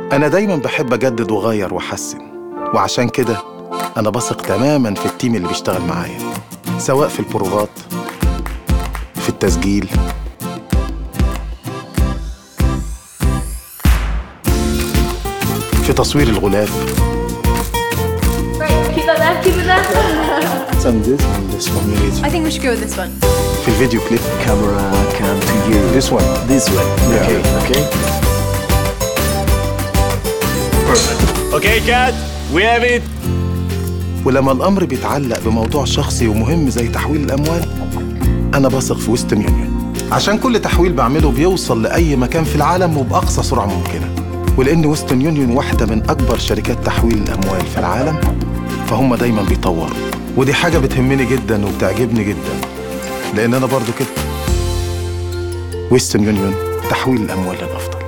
أنا دايماً بحب أجدد وأغير وأحسن، وعشان كده أنا بثق تماماً في التيم اللي بيشتغل معايا، سواء في البروفات، في التسجيل، في تصوير الغلاف. Keep that there, keep it there. And this one you need. I think we should go with this one. في الفيديو كليب. Camera cam to you. This one. This way. Yeah. Okay. Perfect. Okay, Kat, we have it. ولما الأمر بيتعلق بموضوع شخصي ومهم زي تحويل الأموال، أنا بثق في ويسترن يونيون، عشان كل تحويل بعمله بيوصل لأي مكان في العالم وبأقصى سرعة ممكنة. ولأن ويسترن يونيون واحدة من أكبر شركات تحويل الأموال في العالم، فهم دايماً بيطوروا، ودي حاجة بتهمني جداً وبتعجبني جداً، لأن أنا برضو كده. ويسترن يونيون، تحويل الأموال للأفضل.